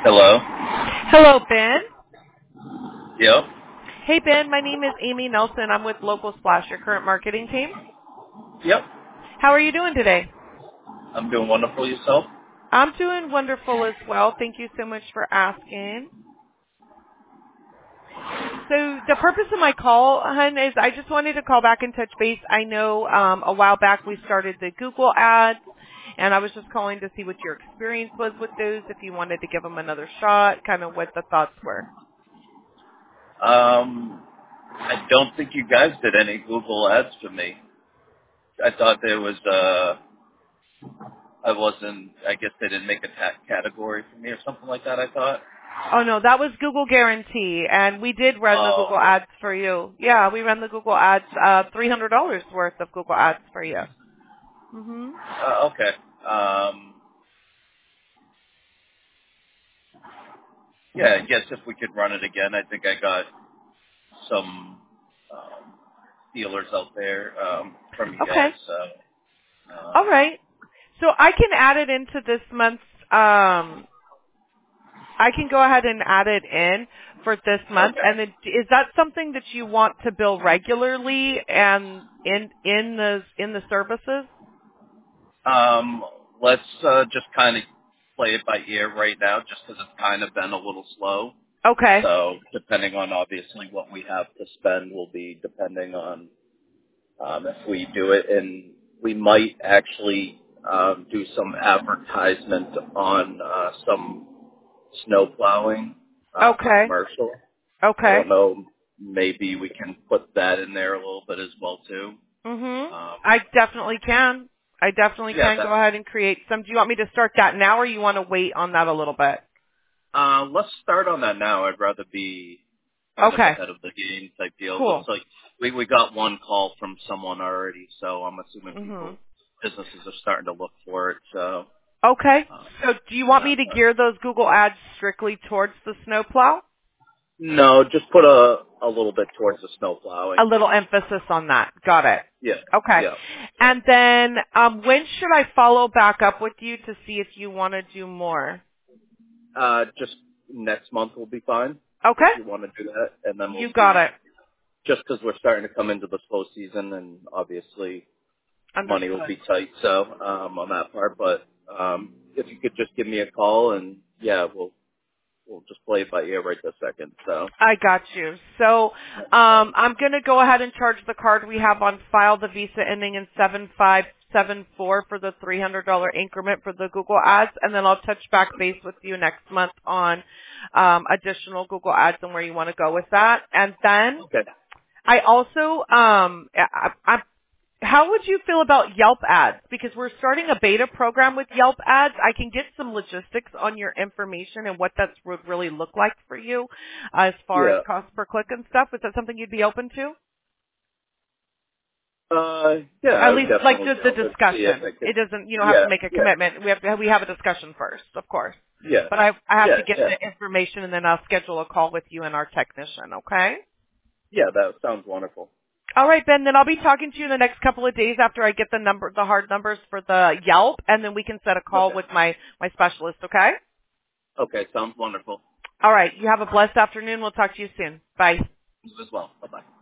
Hello. Hello, Ben. Yep. Hey, Ben. My name is Amy Nelson. I'm with Local Splash, your current marketing team. Yep. How are you doing today? I'm doing wonderful. Yourself? I'm doing wonderful as well. Thank you so much for asking. So the purpose of my call, hun, is I just wanted to call back and touch base. I know a while back we started the Google ads, and I was just calling to see what your experience was with those, if you wanted to give them another shot, kind of what the thoughts were. I don't think you guys did any Google ads for me. I thought there was, I guess they didn't make a category for me or something like that, I thought. Oh no, that was Google Guarantee, and we did run the Google Oh. ads for you. Yeah, we ran the Google ads, $300 worth of Google ads for you. Mhm. Okay. Yeah, I guess if we could run it again, I think I got some, dealers out there, from you Okay. guys, so, All right. So I can add it into this month's. I can go ahead and add it in for this month. okay. And then, is that something that you want to bill regularly and in the services? Let's just kind of play it by ear right now, just because it's kind of been a little slow. Okay. So depending on obviously what we have to spend will be depending on if we do it, and we might actually do some advertisement on some snow plowing for Okay. commercial. I Okay. don't know, maybe we can put that in there a little bit as well too. Mhm. Um, I definitely can. I definitely yeah, can go ahead and create some. Do you want me to start that now, or you want to wait on that a little bit? let's start on that now. I'd rather be kind of Okay. ahead of the game type deal. It looks Cool. like we got one call from someone already, so I'm assuming Mhm. businesses are starting to look for it. So Okay. um, So, do you on want me that to part. gear those Google ads strictly towards the snowplow? No, just put a little bit towards the snow plowing. A little emphasis on that. Got it. Yeah, Okay. yeah. And then, when should I follow back up with you to see if you want to do more? Just next month will be fine if Okay. you want to do that, and then we'll You got see. it. Just because we're starting to come into the slow season, and obviously money will Understood. be tight, so on that part. But if you could just give me a call, and yeah, we'll just play it by ear right this second. So I got you. So I'm going to go ahead and charge the card we have on file, the Visa ending in 7574 for the $300 increment for the Google ads, and then I'll touch back base with you next month on additional Google ads and where you want to go with that. And then okay. I also, how would you feel about Yelp ads? Because we're starting a beta program with Yelp ads. I can get some logistics on your information and what that would really look like for you as far as Yeah. cost per click and stuff. Is that something you'd be open to? Yeah, I At would least like definitely the go and see if discussion. I could. It doesn't, you don't have to Yeah, make a yeah, commitment. We have a discussion first, of course. yeah, But I have yeah, to get yeah, the information and then I'll schedule a call with you and our technician, okay? yeah. That sounds wonderful. All right, Ben, then I'll be talking to you in the next couple of days after I get the hard numbers for the Yelp, and then we can set a call Okay. with my specialist, okay? Okay, sounds wonderful. All right, you have a blessed afternoon. We'll talk to you soon. Bye. You as well. Bye bye.